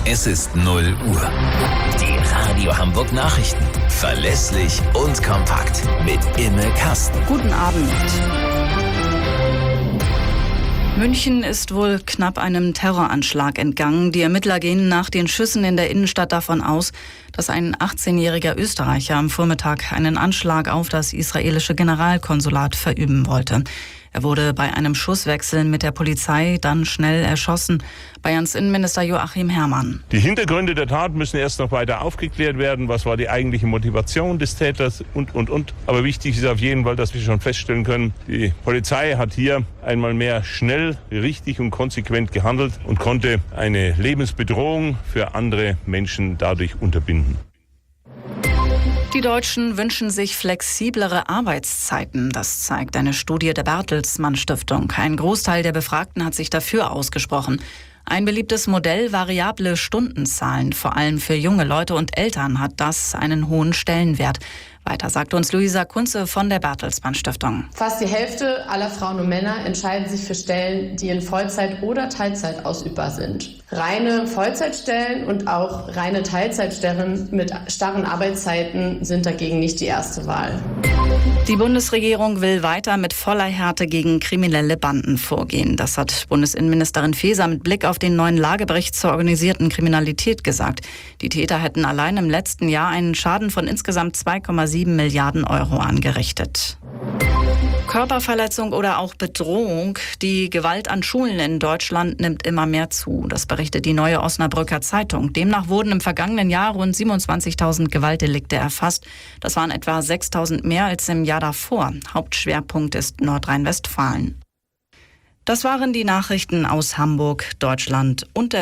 Es ist 0 Uhr. Die Radio Hamburg Nachrichten. Verlässlich und kompakt. Mit Imme Kasten. Guten Abend. München ist wohl knapp einem Terroranschlag entgangen. Die Ermittler gehen nach den Schüssen in der Innenstadt davon aus, dass ein 18-jähriger Österreicher am Vormittag einen Anschlag auf das israelische Generalkonsulat verüben wollte. Er wurde bei einem Schusswechsel mit der Polizei dann schnell erschossen. Bayerns Innenminister Joachim Herrmann. Die Hintergründe der Tat müssen erst noch weiter aufgeklärt werden. Was war die eigentliche Motivation des Täters und. Aber wichtig ist auf jeden Fall, dass wir schon feststellen können, die Polizei hat hier einmal mehr schnell, richtig und konsequent gehandelt und konnte eine Lebensbedrohung für andere Menschen dadurch unterbinden. Die Deutschen wünschen sich flexiblere Arbeitszeiten. Das zeigt eine Studie der Bertelsmann Stiftung. Ein Großteil der Befragten hat sich dafür ausgesprochen. Ein beliebtes Modell, variable Stundenzahlen, vor allem für junge Leute und Eltern, hat das einen hohen Stellenwert. Weiter sagt uns Luisa Kunze von der Bertelsmann Stiftung. Fast die Hälfte aller Frauen und Männer entscheiden sich für Stellen, die in Vollzeit oder Teilzeit ausübbar sind. Reine Vollzeitstellen und auch reine Teilzeitstellen mit starren Arbeitszeiten sind dagegen nicht die erste Wahl. Die Bundesregierung will weiter mit voller Härte gegen kriminelle Banden vorgehen. Das hat Bundesinnenministerin Faeser mit Blick auf den neuen Lagebericht zur organisierten Kriminalität gesagt. Die Täter hätten allein im letzten Jahr einen Schaden von insgesamt 2,7 Milliarden Euro angerichtet. Körperverletzung oder auch Bedrohung. Die Gewalt an Schulen in Deutschland nimmt immer mehr zu. Das berichtet die Neue Osnabrücker Zeitung. Demnach wurden im vergangenen Jahr rund 27.000 Gewaltdelikte erfasst. Das waren etwa 6.000 mehr als im Jahr davor. Hauptschwerpunkt ist Nordrhein-Westfalen. Das waren die Nachrichten aus Hamburg, Deutschland und der